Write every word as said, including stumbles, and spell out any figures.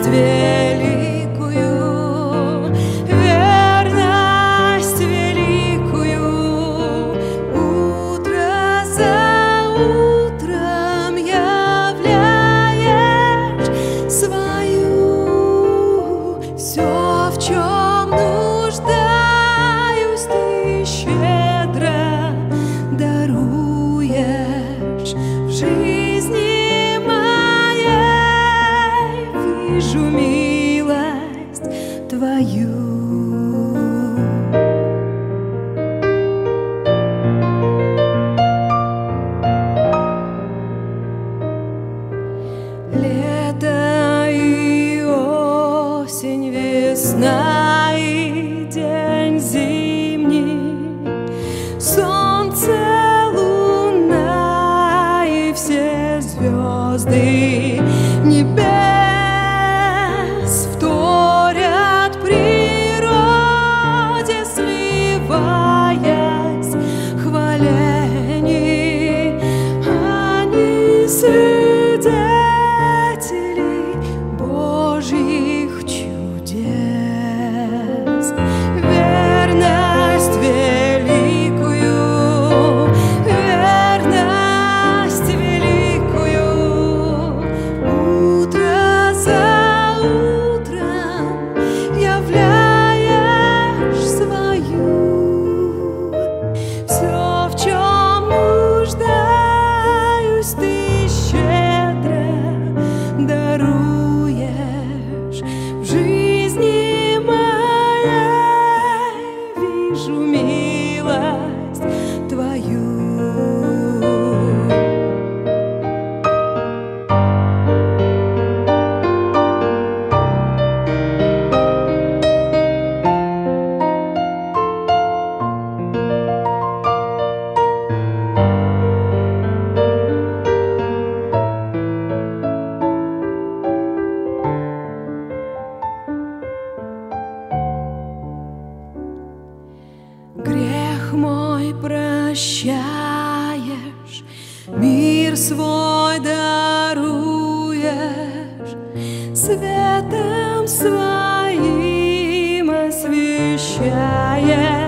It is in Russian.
великую, верность великую, утро за утром являешь свою. Все, в чем нуждаюсь, ты щедро даруешь. В жизни моей вижу милость твою. Лето и осень, весна и день зимний, солнце, луна и все звезды небес вторят природе, сливаясь хваленье. Они свидетели Божьих чудес. Верность великую, верность великую, утро за утром являешь свою. Все, в чем нуждаюсь, ты щедро даруешь. В жизни моей вижу милость твою. Грех мой прощаешь, мир свой даруешь, светом своим освещаешь.